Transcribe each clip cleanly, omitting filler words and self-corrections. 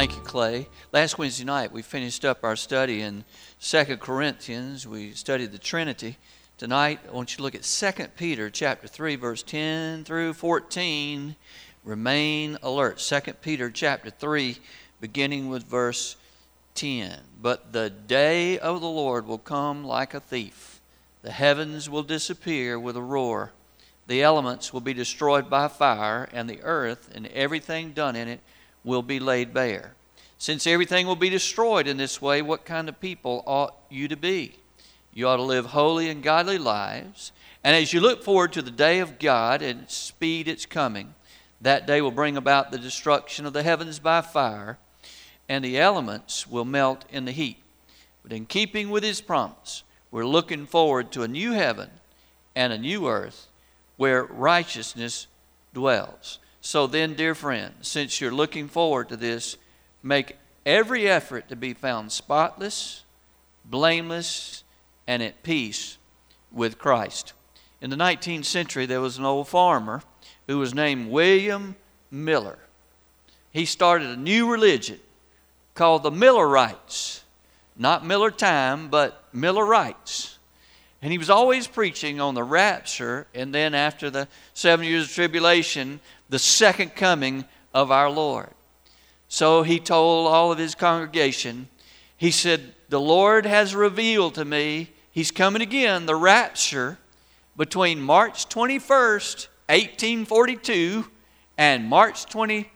Thank you, Clay. Last Wednesday night, we finished up our study in 2 Corinthians. We studied the Trinity. Tonight, I want you to look at 2 Peter chapter 3, verse 10 through 14. Remain alert. 2 Peter chapter 3, beginning with verse 10. But the day of the Lord will come like a thief. The heavens will disappear with a roar. The elements will be destroyed by fire, and the earth and everything done in it will be laid bare. Since everything will be destroyed in this way, what kind of people ought you to be? You ought to live holy and godly lives. And as you look forward to the day of God and speed its coming, that day will bring about the destruction of the heavens by fire, and the elements will melt in the heat. But in keeping with His promise, we're looking forward to a new heaven and a new earth where righteousness dwells. So then, dear friends, since you're looking forward to this, make every effort to be found spotless, blameless, and at peace with Christ. In the 19th century, there was an old farmer who was named William Miller. He started a new religion called the Millerites. Not Miller time, but Millerites. And he was always preaching on the rapture, and then after the 7 years of tribulation, the second coming of our Lord. So he told all of his congregation, he said, the Lord has revealed to me, He's coming again, the rapture, between March 21st, 1842, and March 21st,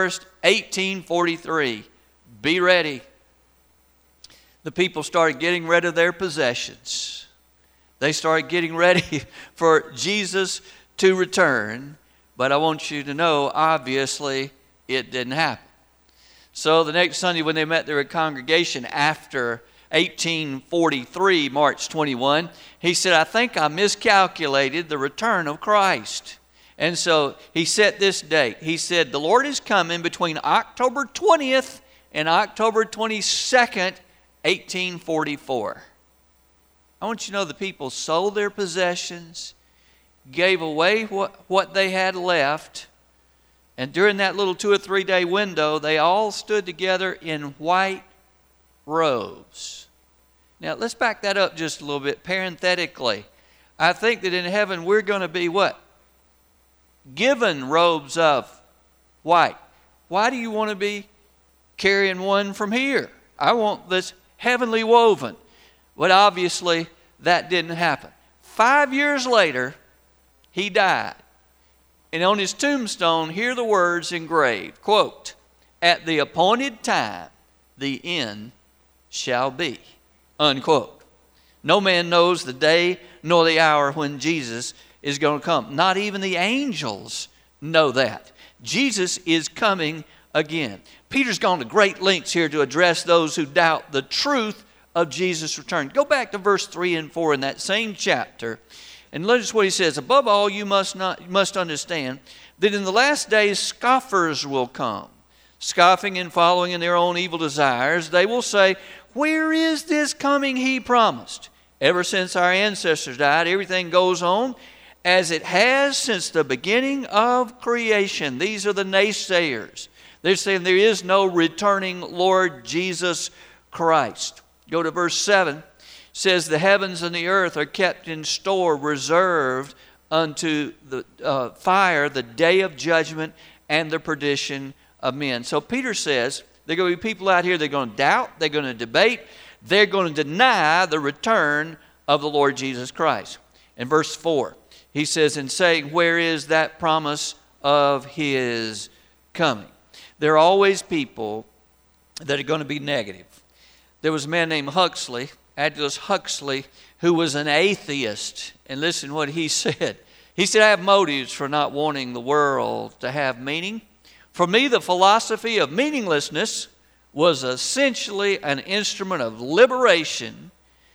1843. Be ready. The people started getting rid of their possessions. They started getting ready for Jesus to return. But I want you to know, obviously, it didn't happen. So the next Sunday when they met their congregation after 1843, March 21, he said, I think I miscalculated the return of Christ. And so he set this date. He said, the Lord is coming between October 20th and October 22nd, 1844. I want you to know the people sold their possessions, gave away what they had left, and during that little 2 or 3 day window, they all stood together in white robes. Now, let's back that up just a little bit parenthetically. I think that in heaven we're going to be what? Given robes of white. Why do you want to be carrying one from here? I want this heavenly woven. But obviously, that didn't happen. 5 years later, He died. And on his tombstone, hear the words engraved, quote, at the appointed time, the end shall be, unquote. No man knows the day nor the hour when Jesus is going to come. Not even the angels know that. Jesus is coming again. Peter's gone to great lengths here to address those who doubt the truth of Jesus' return. Go back to verse 3 and 4 in that same chapter. And notice what he says. Above all, you must understand that in the last days scoffers will come, scoffing and following in their own evil desires. They will say, where is this coming He promised? Ever since our ancestors died, everything goes on as it has since the beginning of creation. These are the naysayers. They're saying there is no returning Lord Jesus Christ. Go to verse 7. Says the heavens and the earth are kept in store, reserved unto the fire, the day of judgment and the perdition of men. So Peter says there are going to be people out here, they're going to doubt, they're going to debate, they're going to deny the return of the Lord Jesus Christ. In verse 4, he says, in saying, where is that promise of His coming? There are always people that are going to be negative. There was a man named Huxley, Aldous Huxley, who was an atheist. And listen what he said. He said, I have motives for not wanting the world to have meaning. For me, the philosophy of meaninglessness was essentially an instrument of liberation,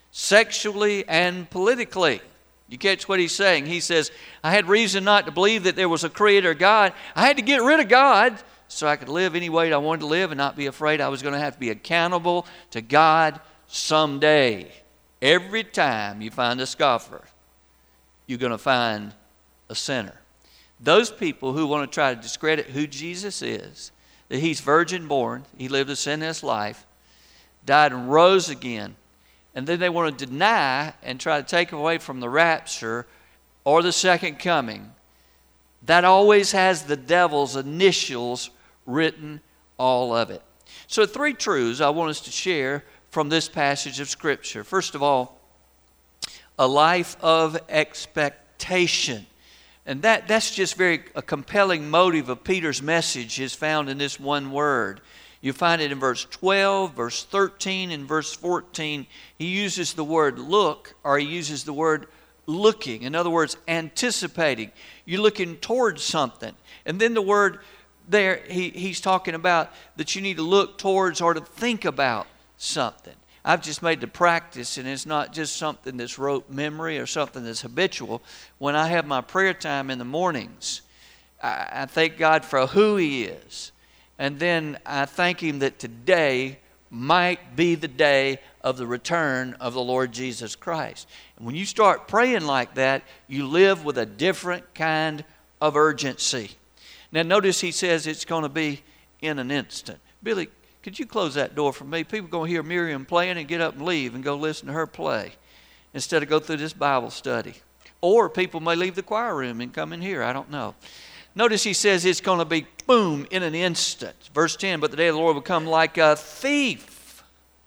sexually and politically. You catch what he's saying? He says, I had reason not to believe that there was a creator God. I had to get rid of God so I could live any way I wanted to live and not be afraid I was going to have to be accountable to God someday. Every time you find a scoffer, you're going to find a sinner. Those people who want to try to discredit who Jesus is, that he's virgin born, he lived a sinless life, died and rose again, and then they want to deny and try to take away from the rapture or the second coming, that always has the devil's initials written all of it. So 3 truths I want us to share from this passage of Scripture. First of all, a life of expectation. And that's just a compelling motive of Peter's message is found in this one word. You find it in verse 12, verse 13, and verse 14. He uses the word look, or he uses the word looking. In other words, anticipating. You're looking towards something. And then the word there, he's talking about that you need to look towards or to think about something. I've just made the practice, and it's not just something that's rote memory or something that's habitual. When I have my prayer time in the mornings, I thank God for who He is. And then I thank Him that today might be the day of the return of the Lord Jesus Christ. And when you start praying like that, you live with a different kind of urgency. Now notice he says it's going to be in an instant. Billy, could you close that door for me? People are going to hear Miriam playing and get up and leave and go listen to her play instead of go through this Bible study. Or people may leave the choir room and come in here. I don't know. Notice he says it's going to be, boom, in an instant. Verse 10, but the day of the Lord will come like a thief.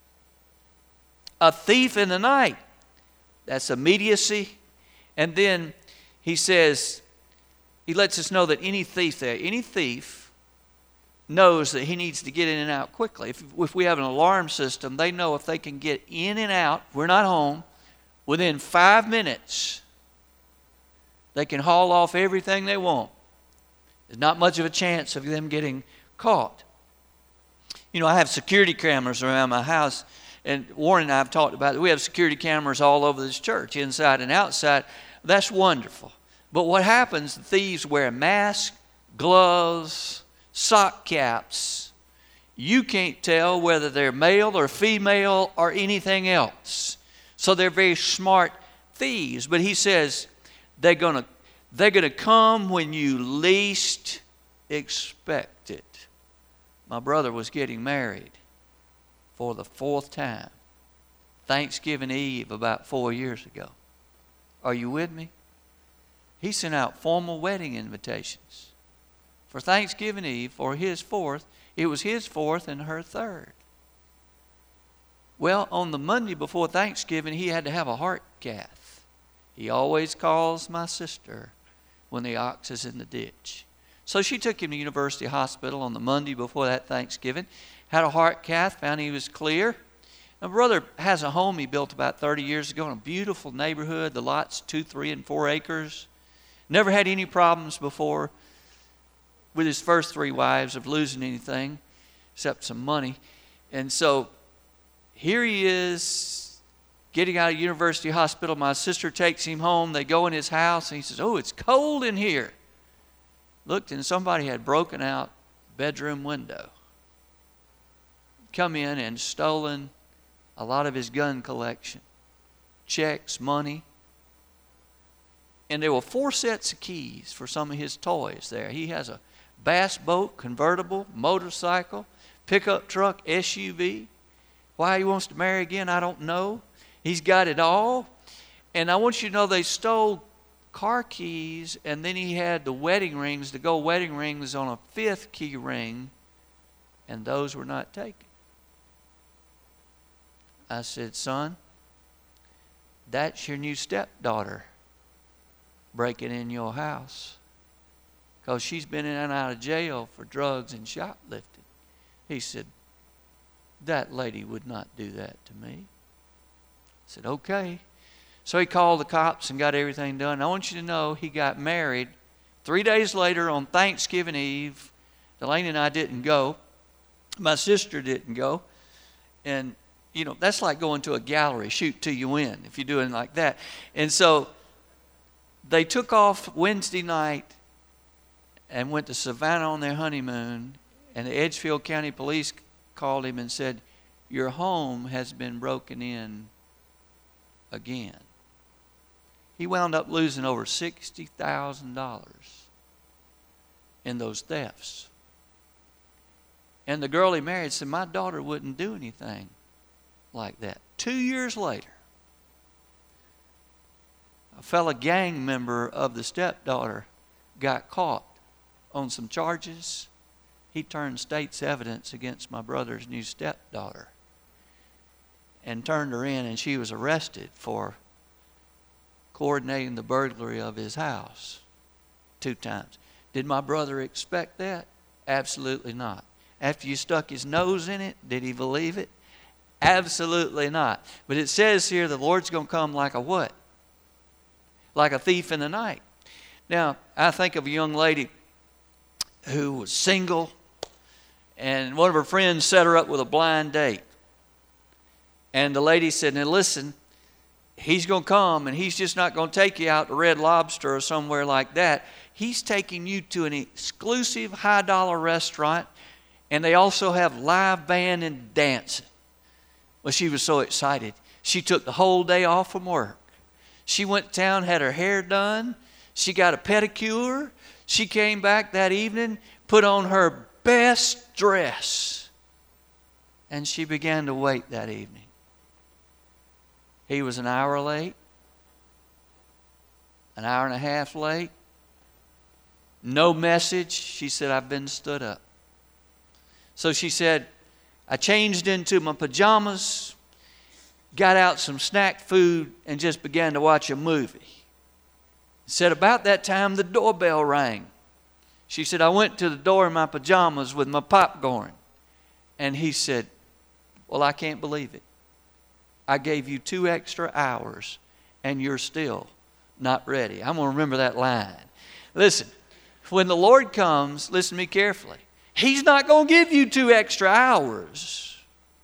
A thief in the night. That's immediacy. And then he says, he lets us know that any thief knows that he needs to get in and out quickly. If we have an alarm system, they know if they can get in and out, we're not home, within 5 minutes, they can haul off everything they want. There's not much of a chance of them getting caught. You know, I have security cameras around my house, and Warren and I have talked about it. We have security cameras all over this church, inside and outside. That's wonderful. But what happens, the thieves wear masks, gloves, sock caps. You can't tell whether they're male or female or anything else. So they're very smart thieves. But he says they're going to come when you least expect it. My brother was getting married for the 4th time. Thanksgiving Eve about 4 years ago. Are you with me? He sent out formal wedding invitations for Thanksgiving Eve for his 4th. It was his 4th and her 3rd. Well, on the Monday before Thanksgiving, he had to have a heart cath. He always calls my sister when the ox is in the ditch. So she took him to University Hospital on the Monday before that Thanksgiving, had a heart cath, found he was clear. My brother has a home he built about 30 years ago in a beautiful neighborhood. The lot's 2, 3, and 4 acres. Never had any problems before with his first 3 wives of losing anything except some money. And so here he is getting out of University Hospital. My sister takes him home. They go in his house and he says, oh, it's cold in here. Looked and somebody had broken out bedroom window. Come in and stolen a lot of his gun collection. Checks, money. And there were 4 sets of keys for some of his toys there. He has a bass boat, convertible, motorcycle, pickup truck, SUV. Why he wants to marry again, I don't know. He's got it all. And I want you to know they stole car keys, and then he had the wedding rings, the gold wedding rings on a 5th key ring, and those were not taken. I said, son, that's your new stepdaughter breaking in your house because she's been in and out of jail for drugs and shoplifting. He said, that lady would not do that to me. I said, okay. So he called the cops and got everything done. I want you to know he got married 3 days later on Thanksgiving Eve. Delaney and I didn't go. My sister didn't go. And, you know, that's like going to a gallery, shoot till you win, if you're doing like that. And so they took off Wednesday night and went to Savannah on their honeymoon, and the Edgefield County Police called him and said, your home has been broken in again. He wound up losing over $60,000 in those thefts. And the girl he married said, my daughter wouldn't do anything like that. 2 years later, a fellow gang member of the stepdaughter got caught on some charges. He turned state's evidence against my brother's new stepdaughter and turned her in, and she was arrested for coordinating the burglary of his house 2 times. Did my brother expect that? Absolutely not. After you stuck his nose in it, did he believe it? Absolutely not. But it says here the Lord's going to come like a what? Like a thief in the night. Now, I think of a young lady who was single, and one of her friends set her up with a blind date. And the lady said, now listen, he's going to come, and he's just not going to take you out to Red Lobster or somewhere like that. He's taking you to an exclusive high-dollar restaurant, and they also have live band and dancing. Well, she was so excited. She took the whole day off from work. She went to town, had her hair done. She got a pedicure. She came back that evening, put on her best dress, and she began to wait that evening. He was an hour late, an hour and a half late. No message. She said, I've been stood up. So she said, I changed into my pajamas, got out some snack food, and just began to watch a movie. Said about that time the doorbell rang. She said, I went to the door in my pajamas with my popcorn. And he said, well, I can't believe it. I gave you 2 extra hours and you're still not ready. I'm going to remember that line. Listen, when the Lord comes, listen to me carefully. He's not going to give you 2 extra hours.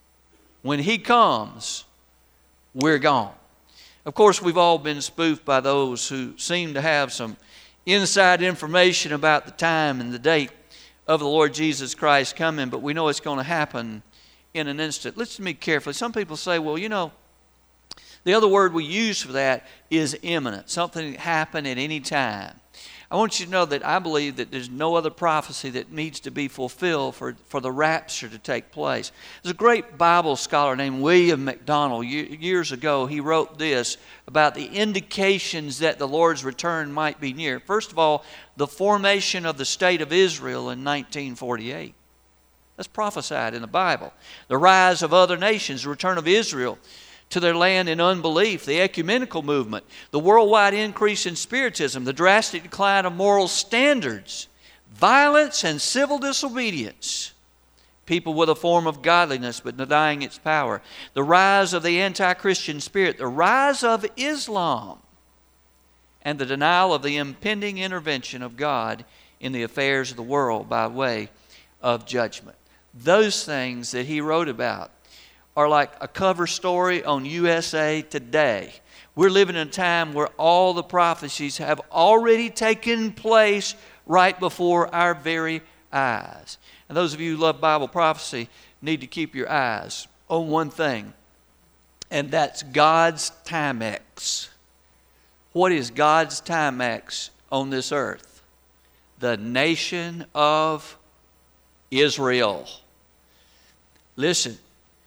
When He comes, we're gone. Of course, we've all been spoofed by those who seem to have some inside information about the time and the date of the Lord Jesus Christ coming, but we know it's going to happen in an instant. Listen to me carefully. Some people say, well, you know, the other word we use for that is imminent, something that happened at any time. I want you to know that I believe that there's no other prophecy that needs to be fulfilled for the rapture to take place. There's a great Bible scholar named William MacDonald. Years ago, he wrote this about the indications that the Lord's return might be near. First of all, the formation of the state of Israel in 1948. That's prophesied in the Bible. The rise of other nations, the return of Israel to their land in unbelief, the ecumenical movement, the worldwide increase in spiritism, the drastic decline of moral standards, violence and civil disobedience, people with a form of godliness but denying its power, the rise of the anti-Christian spirit, the rise of Islam, and the denial of the impending intervention of God in the affairs of the world by way of judgment. Those things that he wrote about are like a cover story on USA Today. We're living in a time where all the prophecies have already taken place right before our very eyes. And those of you who love Bible prophecy need to keep your eyes on one thing, and that's God's Timex. What is God's Timex on this earth? The nation of Israel. Listen.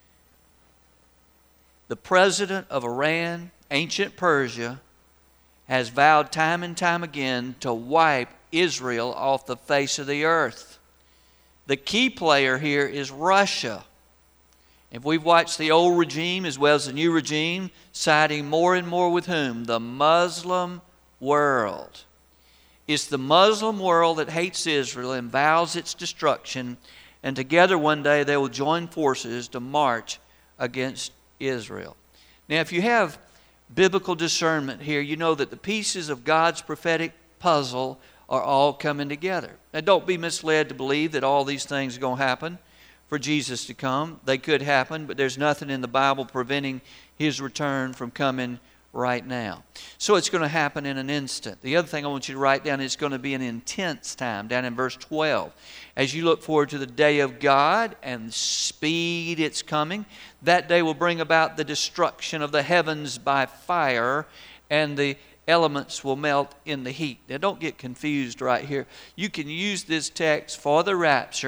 The president of Iran, ancient Persia, has vowed time and time again to wipe Israel off the face of the earth. The key player here is Russia. If we've watched the old regime as well as the new regime, siding more and more with whom? The Muslim world. It's the Muslim world that hates Israel and vows its destruction, and together one day they will join forces to march against Israel. Now, if you have biblical discernment here, you know that the pieces of God's prophetic puzzle are all coming together. Now, don't be misled to believe that all these things are going to happen for Jesus to come. They could happen, but there's nothing in the Bible preventing His return from coming right now. So it's going to happen in an instant. The other thing I want you to write down, it's going to be an intense time, down in verse 12. As you look forward to the day of God and speed its coming, that day will bring about the destruction of the heavens by fire, and the elements will melt in the heat. Now don't get confused right here. You can use this text for the rapture,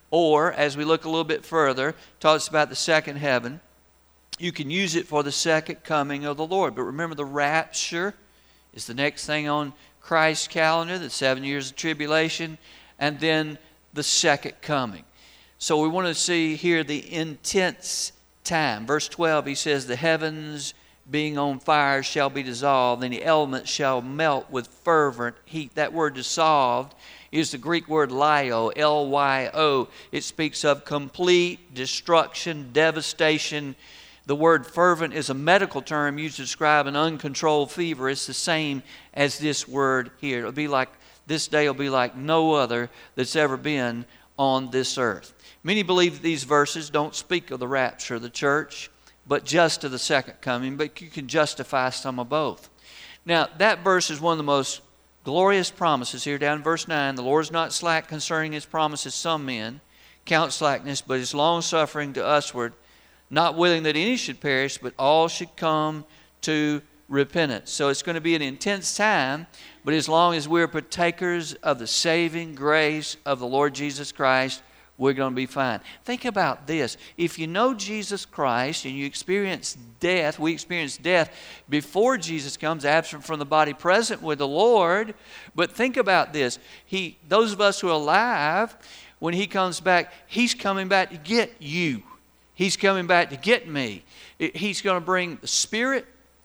Or, as we look a little bit further, talks about the second heaven. You can use it for the second coming of the Lord. But remember, the rapture is the next thing on Christ's calendar, the 7 years of tribulation, and then the second coming. So we want to see here the intense time. Verse 12, he says, the heavens being on fire shall be dissolved, and the elements shall melt with fervent heat. That word dissolved is the Greek word lyo, L-Y-O. It speaks of complete destruction, devastation. The word fervent is a medical term used to describe an uncontrolled fever. It's the same as this word here. It'll be like, this day will be like no other that's ever been on this earth. Many believe that these verses don't speak of the rapture of the church, but just of the second coming, but you can justify some of both. Now, that verse is one of the most glorious promises here down in verse 9. The Lord is not slack concerning his promises, some men count slackness, but is long-suffering to usward, not willing that any should perish, but all should come to repentance. So it's going to be an intense time, but as long as we're partakers of the saving grace of the Lord Jesus Christ, we're going to be fine. Think about this. If you know Jesus Christ and you experience death, we experience death before Jesus comes, absent from the body, present with the Lord. But think about this. Those of us who are alive, when he comes back, he's coming back to get you. He's coming back to get me. He's going to bring the Spirit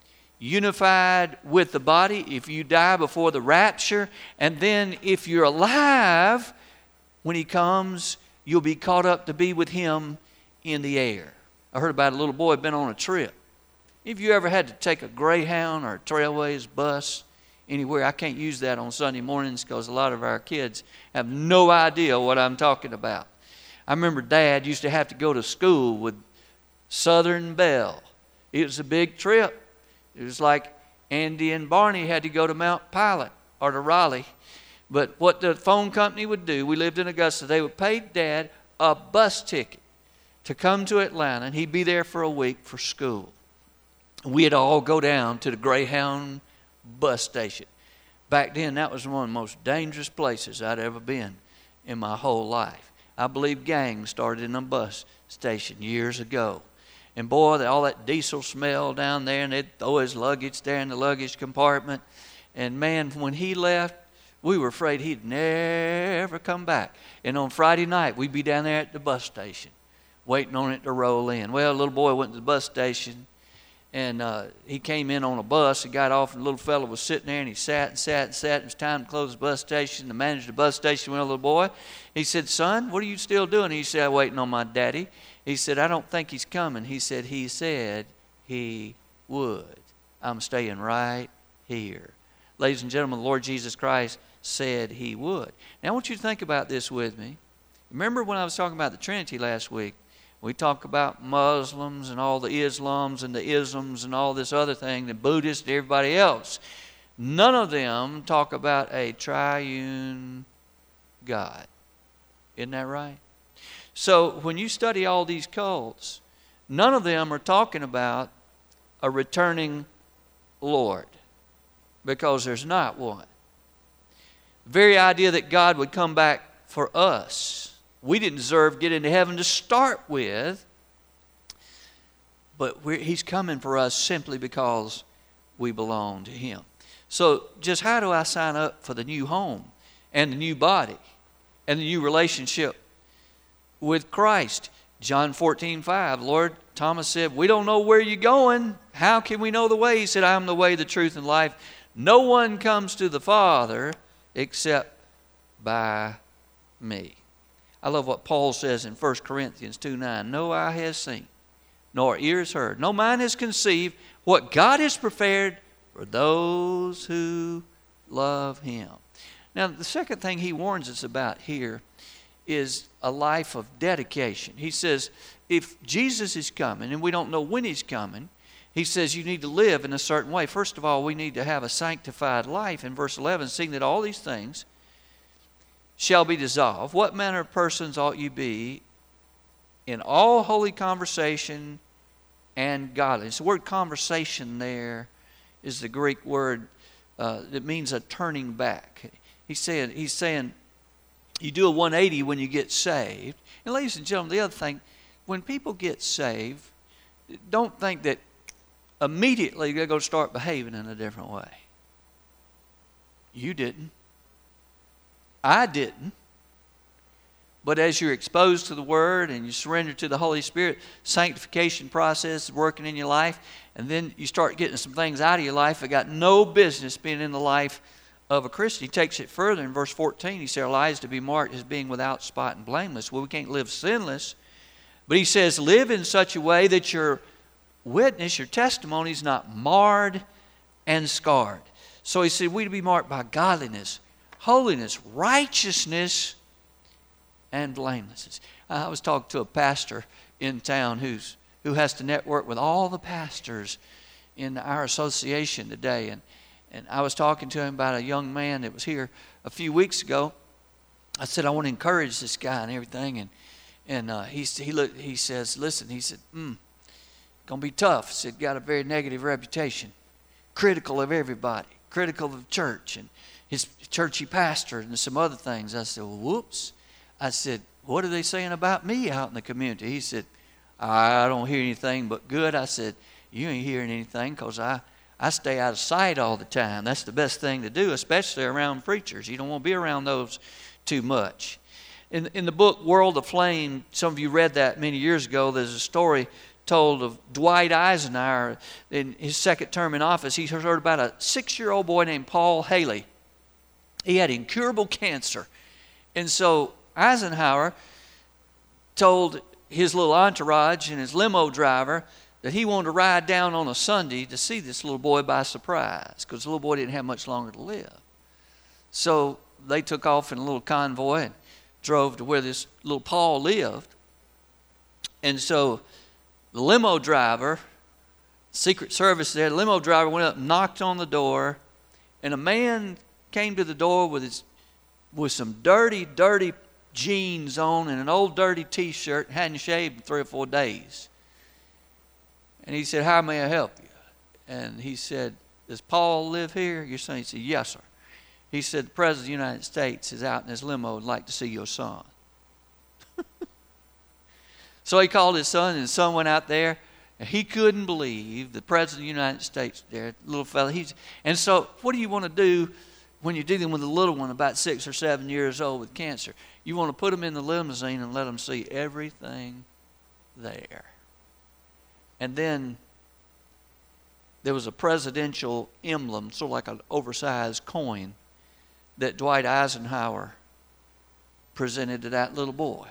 unified with the body if you die before the rapture. And then if you're alive, when he comes, you'll be caught up to be with him in the air. I heard about a little boy been on a trip. If you ever had to take a Greyhound or a Trailways bus anywhere, I can't use that on Sunday mornings because a lot of our kids have no idea what I'm talking about. I remember Dad used to have to go to school with Southern Belle. It was a big trip. It was like Andy and Barney had to go to Mount Pilot or to Raleigh. But what the phone company would do, we lived in Augusta, they would pay Dad a bus ticket to come to Atlanta, and he'd be there for a week for school. We'd all go down to the Greyhound bus station. Back then, that was one of the most dangerous places I'd ever been in my whole life. I believe gangs started in a bus station years ago. And boy, all that diesel smell down there, and they'd throw his luggage there in the luggage compartment. And man, when he left, we were afraid he'd never come back. And on Friday night, we'd be down there at the bus station, waiting on it to roll in. Well, a little boy went to the bus station, and he came in on a bus and got off, and the little fellow was sitting there, and he sat and sat and sat. It was time to close the bus station. The manager of the bus station went to the little boy. He said, "Son, what are you still doing?" He said, "I'm waiting on my daddy." He said, "I don't think he's coming." He said he would. I'm staying right here. Ladies and gentlemen, the Lord Jesus Christ said he would. Now I want you to think about this with me. Remember when I was talking about the Trinity last week? We talk about Muslims and all the Islams and the isms and all this other thing, the Buddhists and everybody else. None of them talk about a triune God. Isn't that right? So when you study all these cults, none of them are talking about a returning Lord, because there's not one. The very idea that God would come back for us, we didn't deserve to get into heaven to start with, but he's coming for us simply because we belong to him. So just how do I sign up for the new home and the new body and the new relationship with Christ? John 14:5, Lord, Thomas said, "We don't know where you're going. How can we know the way?" He said, "I am the way, the truth, and life. No one comes to the Father except by me." I love what Paul says in 1 Corinthians 2:9. "No eye has seen, nor ear has heard, no mind has conceived what God has prepared for those who love him." Now, the second thing he warns us about here is a life of dedication. He says, if Jesus is coming, and we don't know when he's coming, he says you need to live in a certain way. First of all, we need to have a sanctified life. In verse 11, seeing that all these things shall be dissolved, what manner of persons ought you be in all holy conversation and godliness? The word conversation there is the Greek word that means a turning back. He's saying You do a 180 when you get saved. And ladies and gentlemen, the other thing, when people get saved, don't think that immediately they're going to start behaving in a different way. You didn't. I didn't. But as you're exposed to the Word and you surrender to the Holy Spirit, sanctification process is working in your life, and then you start getting some things out of your life that got no business being in the life of a Christian. He takes it further in verse 14. He says, our lives to be marked as being without spot and blameless. Well, we can't live sinless. But he says, live in such a way that your witness, your testimony is not marred and scarred. So he said, we to be marked by godliness, holiness, righteousness, and blamelessness. I was talking to a pastor in town who has to network with all the pastors in our association today. And I was talking to him about a young man that was here a few weeks ago. I said, I want to encourage this guy and everything. And he says, listen, he said, gonna be tough. He said, got a very negative reputation, critical of everybody, critical of the church and his churchy pastor and some other things. I said, well, whoops. I said, what are they saying about me out in the community? He said, I don't hear anything but good. I said, you ain't hearing anything because I stay out of sight all the time. That's the best thing to do, especially around preachers. You don't want to be around those too much. In the book World Aflame, some of you read that many years ago, there's a story told of Dwight Eisenhower in his second term in office. He heard about a 6-year-old boy named Paul Haley. He had incurable cancer. And so Eisenhower told his little entourage and his limo driver that he wanted to ride down on a Sunday to see this little boy by surprise because the little boy didn't have much longer to live. So they took off in a little convoy and drove to where this little Paul lived. And so the limo driver, Secret Service there, the limo driver went up and knocked on the door, and a man came to the door with some dirty jeans on and an old dirty T-shirt, hadn't shaved in 3 or 4 days. And he said, how may I help you? And he said, does Paul live here? Your son? He said, yes, sir. He said, the President of the United States is out in his limo and would like to see your son. So he called his son, and his son went out there, and he couldn't believe the President of the United States there, little fella. And so what do you want to do when you're dealing with a little one about 6 or 7 years old with cancer? You want to put him in the limousine and let him see everything there. And then there was a presidential emblem, sort of like an oversized coin, that Dwight Eisenhower presented to that little boy.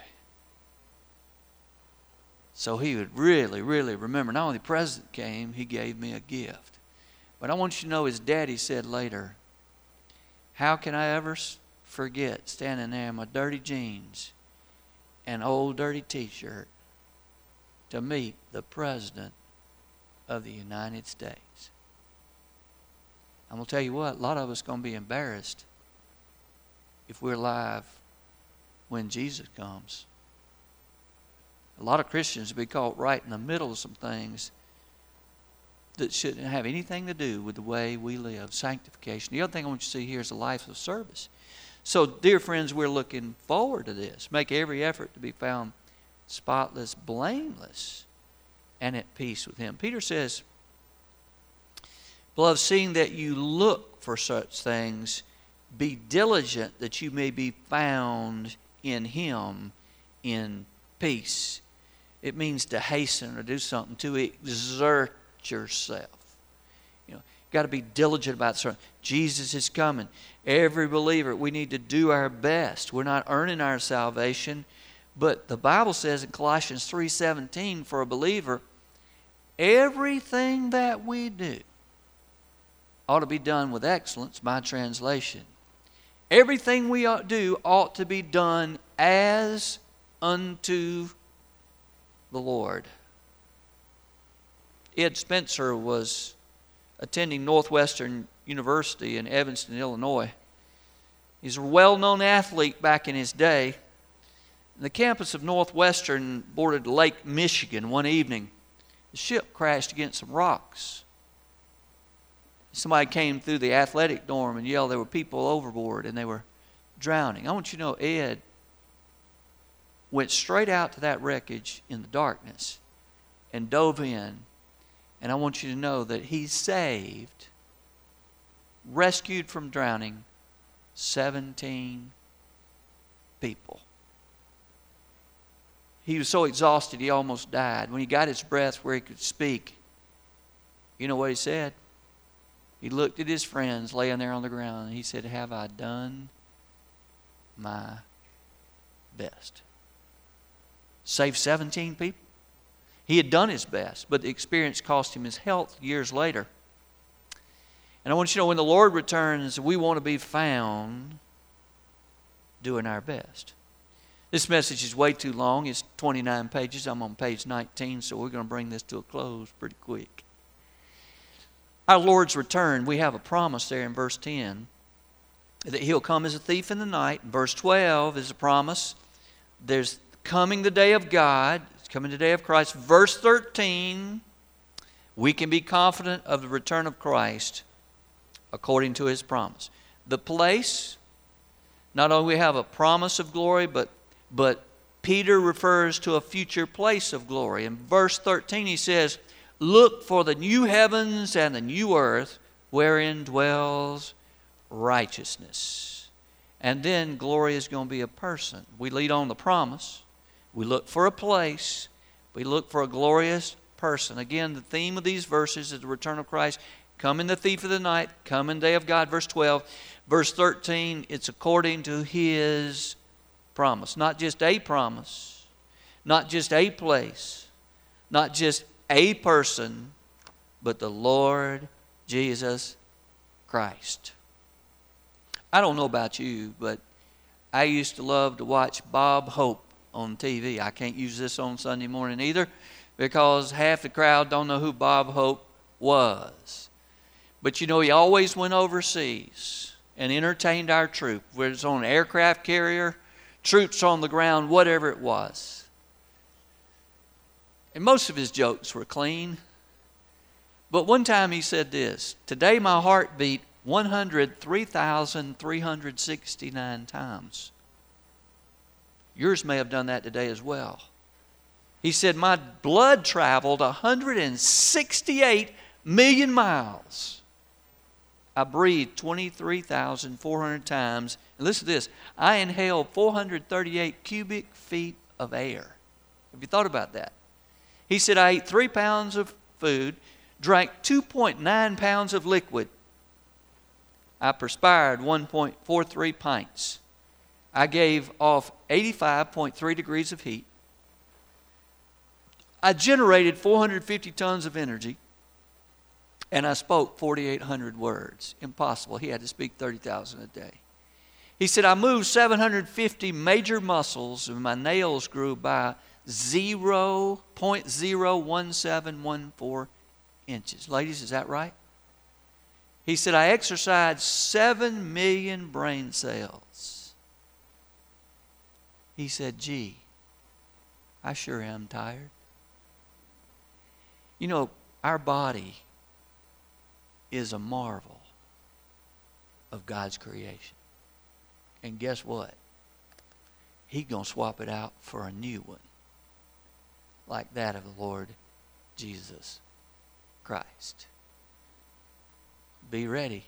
So he would really, really remember. Not only the president came, he gave me a gift. But I want you to know his daddy said later, how can I ever forget standing there in my dirty jeans and old dirty T-shirt to meet the President of the United States? I'm going to tell you what, a lot of us are going to be embarrassed if we're alive when Jesus comes. A lot of Christians will be caught right in the middle of some things that shouldn't have anything to do with the way we live, sanctification. The other thing I want you to see here is a life of service. So, dear friends, we're looking forward to this. Make every effort to be found spotless, blameless, and at peace with Him. Peter says, beloved, seeing that you look for such things, be diligent that you may be found in Him in peace. It means to hasten or do something, to exert yourself. You know, got to be diligent about something. Jesus is coming. Every believer, we need to do our best. We're not earning our salvation, but the Bible says in Colossians 3:17, for a believer, everything that we do ought to be done with excellence, my translation. Everything we do ought to be done as unto the Lord. Ed Spencer was attending Northwestern University in Evanston, Illinois. He's a well-known athlete back in his day. The campus of Northwestern bordered Lake Michigan one evening. The ship crashed against some rocks. Somebody came through the athletic dorm and yelled there were people overboard and they were drowning. I want you to know Ed went straight out to that wreckage in the darkness and dove in. And I want you to know that he saved, rescued from drowning, 17 people. He was so exhausted he almost died. When he got his breath where he could speak, you know what he said? He looked at his friends laying there on the ground and he said, "Have I done my best?" Saved 17 people. He had done his best, but the experience cost him his health years later. And I want you to know, when the Lord returns, we want to be found doing our best. This message is way too long. It's 29 pages. I'm on page 19, so we're going to bring this to a close pretty quick. Our Lord's return, we have a promise there in verse 10 that He'll come as a thief in the night. Verse 12 is a promise. There's coming the day of God. It's coming the day of Christ. Verse 13, we can be confident of the return of Christ according to His promise. The place, not only we have a promise of glory, but Peter refers to a future place of glory. In verse 13 he says, "Look for the new heavens and the new earth wherein dwells righteousness." And then glory is going to be a person. We lead on the promise. We look for a place. We look for a glorious person. Again, the theme of these verses is the return of Christ. Come in the thief of the night. Come in the day of God. Verse 12. Verse 13, it's according to His promise. Not just a promise. Not just a place. Not just a person. But the Lord Jesus Christ. I don't know about you, but I used to love to watch Bob Hope on TV. I can't use this on Sunday morning either, because half the crowd don't know who Bob Hope was. But you know, he always went overseas and entertained our troop, whether it's on an aircraft carrier, troops on the ground, whatever it was. And most of his jokes were clean. But one time he said this: "Today my heart beat 103,369 times. Yours may have done that today as well." He said, "My blood traveled 168 million miles. I breathed 23,400 times. And listen to this. I inhaled 438 cubic feet of air." Have you thought about that? He said, "I ate 3 pounds of food, drank 2.9 pounds of liquid. I perspired 1.43 pints. I gave off 85.3 degrees of heat. I generated 450 tons of energy. And I spoke 4,800 words." Impossible. He had to speak 30,000 a day. He said, "I moved 750 major muscles, and my nails grew by 0.01714 inches. Ladies, is that right? He said, "I exercised 7 million brain cells." He said, "Gee, I sure am tired." You know, our body is a marvel of God's creation. And guess what? He's going to swap it out for a new one, like that of the Lord Jesus Christ. Be ready.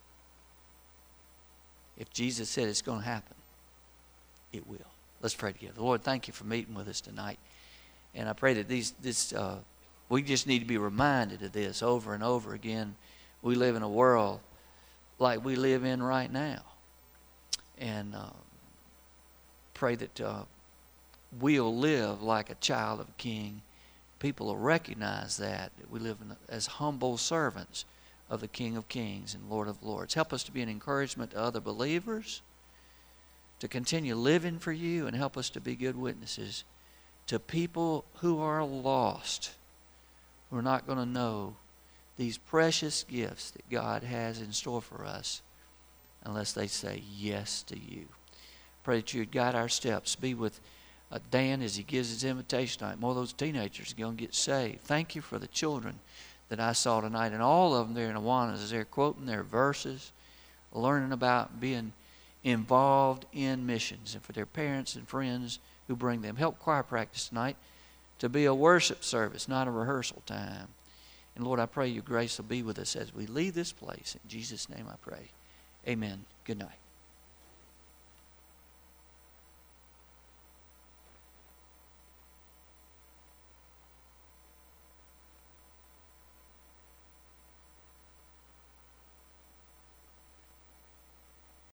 If Jesus said it's going to happen, it will. Let's pray together. Lord, thank you for meeting with us tonight. And I pray that we just need to be reminded of this over and over again. We live in a world like we live in right now. And pray that we'll live like a child of a king. People will recognize that we live as humble servants of the King of Kings and Lord of Lords. Help us to be an encouragement to other believers, to continue living for you, and help us to be good witnesses to people who are lost, who are not going to know these precious gifts that God has in store for us unless they say yes to you. Pray that you would guide our steps. Be with Dan as he gives his invitation tonight. More of those teenagers are going to get saved. Thank you for the children that I saw tonight. And all of them there in Awanas, as they're quoting their verses, learning about being involved in missions, and for their parents and friends who bring them. Help choir practice tonight to be a worship service, not a rehearsal time. And Lord, I pray your grace will be with us as we leave this place. In Jesus' name I pray. Amen. Good night.